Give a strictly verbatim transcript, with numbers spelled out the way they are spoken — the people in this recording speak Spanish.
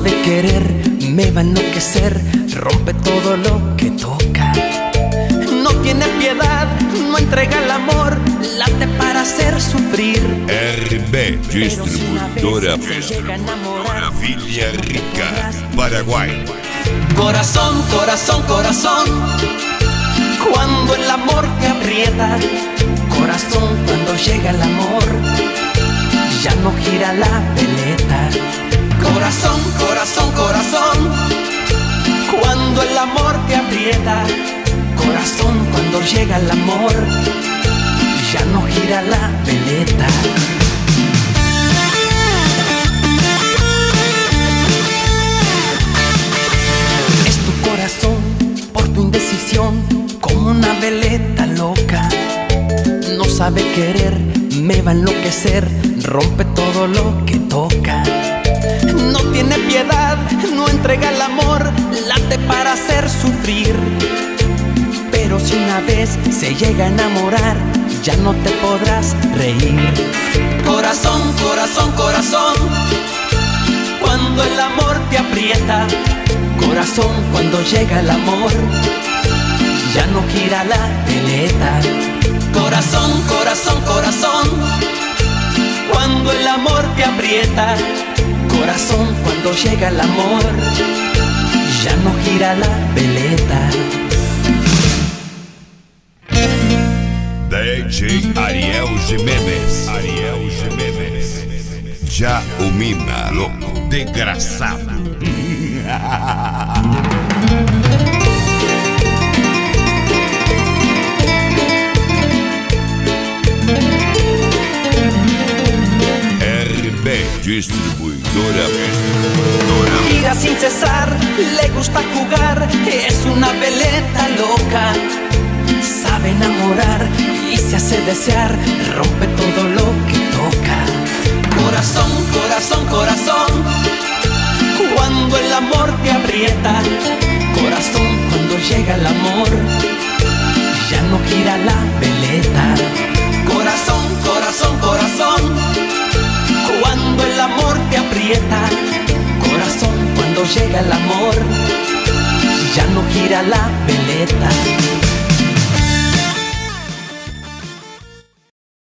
sabe querer, me va a enloquecer, rompe todo lo que toca. No tiene piedad, no entrega el amor, late para hacer sufrir. R B, distribuidora, distribuidora Villarrica, Paraguay. Corazón, corazón, corazón, cuando el amor te aprieta. Corazón, cuando llega el amor, ya no gira la veleta. Corazón, corazón, corazón, cuando el amor te aprieta. Corazón, cuando llega el amor, ya no gira la veleta. Es tu corazón, por tu indecisión, como una veleta loca. No sabe querer, me va a enloquecer, rompe todo lo que toca. No tiene piedad, no entrega el amor, late para hacer sufrir. Pero si una vez se llega a enamorar, ya no te podrás reír. Corazón, corazón, corazón, cuando el amor te aprieta. Corazón, cuando llega el amor, ya no gira la veleta. Corazón, corazón, corazón, cuando el amor te aprieta. Corazón, cuando llega el amor, ya no gira la veleta. D J Ariel Jiménez, Ariel Jiménez, já o mina, louco, desgraçado. R B, distribuidora, distribuidora. Gira sin cesar, le gusta jugar, es una veleta loca. Sabe enamorar y se hace desear, rompe todo lo que toca. Corazón, corazón, corazón, cuando el amor te aprieta. Corazón, cuando llega el amor, ya no gira la veleta. Corazón, corazón, corazón, cuando el amor te aprieta. Corazón, cuando llega el amor, ya no gira la veleta.